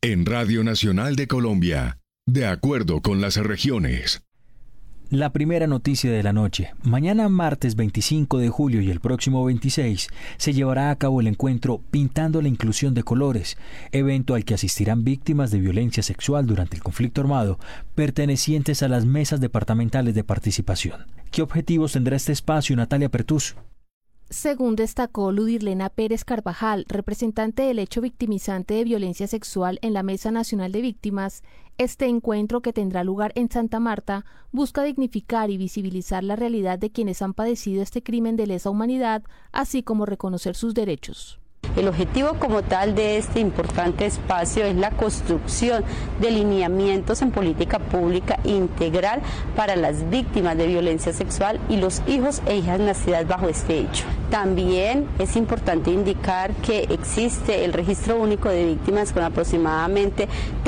En Radio Nacional de Colombia, de acuerdo con las regiones. La primera noticia de la noche. Mañana martes 25 de julio y el próximo 26 se llevará a cabo el encuentro Pintando la Inclusión de Colores, evento al que asistirán víctimas de violencia sexual durante el conflicto armado, pertenecientes a las mesas departamentales de participación. ¿Qué objetivos tendrá este espacio, Natalia Pertús? Según destacó Ludirlena Pérez Carvajal, representante del hecho victimizante de violencia sexual en la Mesa Nacional de Víctimas, este encuentro, que tendrá lugar en Santa Marta, busca dignificar y visibilizar la realidad de quienes han padecido este crimen de lesa humanidad, así como reconocer sus derechos. El objetivo como tal de este importante espacio es la construcción de lineamientos en política pública integral para las víctimas de violencia sexual y los hijos e hijas nacidas bajo este hecho. También es importante indicar que existe el registro único de víctimas con aproximadamente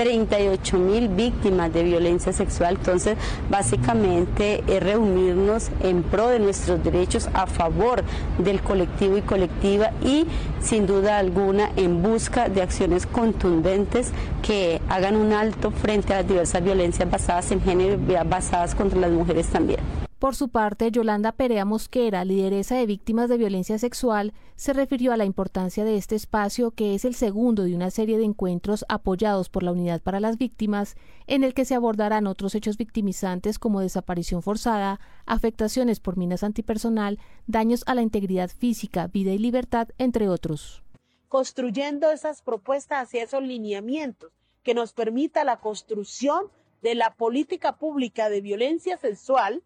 38.000 víctimas de violencia sexual. Entonces, básicamente es reunirnos en pro de nuestros derechos, a favor del colectivo y colectiva, y sin duda alguna en busca de acciones contundentes que hagan un alto frente a las diversas violencias basadas en género y basadas contra las mujeres también. Por su parte, Yolanda Perea Mosquera, lideresa de víctimas de violencia sexual, se refirió a la importancia de este espacio, que es el segundo de una serie de encuentros apoyados por la Unidad para las Víctimas, en el que se abordarán otros hechos victimizantes como desaparición forzada, afectaciones por minas antipersonal, daños a la integridad física, vida y libertad, entre otros. Construyendo esas propuestas hacia esos lineamientos que nos permita la construcción de la política pública de violencia sexual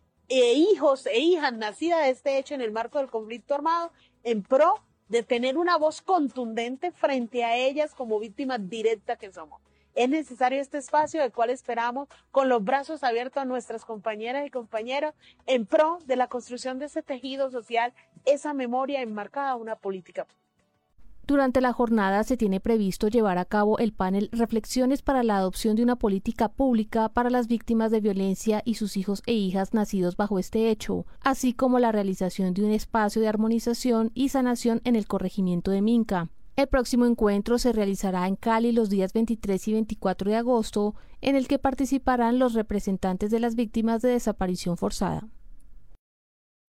hijos e hijas nacidas de este hecho en el marco del conflicto armado, en pro de tener una voz contundente frente a ellas como víctimas directas que somos. Es necesario este espacio, del cual esperamos con los brazos abiertos a nuestras compañeras y compañeros en pro de la construcción de ese tejido social, esa memoria enmarcada en una política pública. Durante la jornada se tiene previsto llevar a cabo el panel Reflexiones para la adopción de una política pública para las víctimas de violencia y sus hijos e hijas nacidos bajo este hecho, así como la realización de un espacio de armonización y sanación en el corregimiento de Minca. El próximo encuentro se realizará en Cali los días 23 y 24 de agosto, en el que participarán los representantes de las víctimas de desaparición forzada.